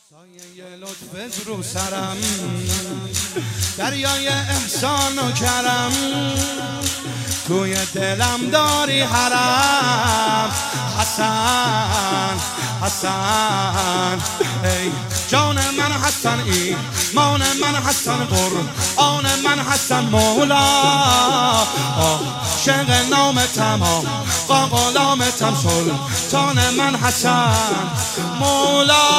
سایه لطفت رو سرم، دریای احسان و کرم، توی دلم داری حرم. حسن حسن ای جان من حسن، ایمان من حسن، قرآن من حسن، مولا عاشق نامتم، آقا غلامتم، سلطان من حسن، مولا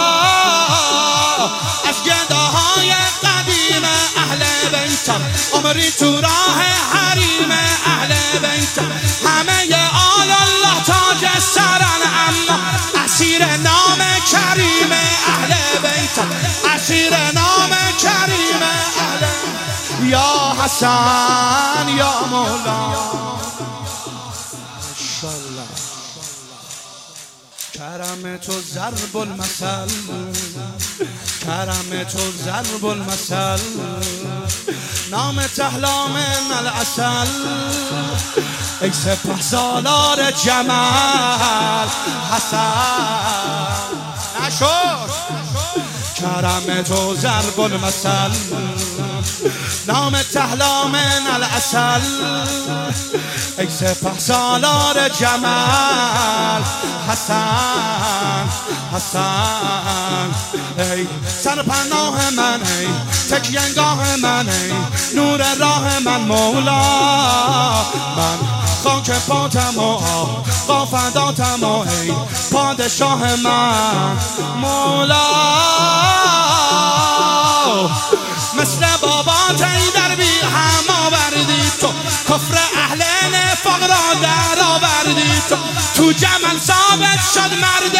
از گداهای قدیم اهل بیتم، عمری تو راه حریم اهل بیتم، همه آل الله تاج سرن، اما اسیر نام کریم اهل بیتم، اسیر نام کریم اهل. یا حسن یا مولا کرم تو ضرب المثل، کرم تو ضرب المثل، نام تحلا من العسل، ای سپه سالار جمال حسن. نشد کرم تو ضرب المثل، نام تحلا من العسل، ای سپه سالار جمال حسن حسن. ای سرپناه من، ای تکیه‌گاه من، ای نور راه من، مولا من خاک پاتم و آقا فداتم، و ای پادشاه من، مولا مثل بابات ای در بی هم آوردی تو، کفر اهل نفاق را در آوردی تو جمل ثابت شد مرد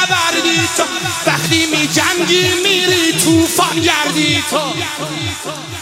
نبردی تو، وقتی می جنگی میری توفان گردی تو.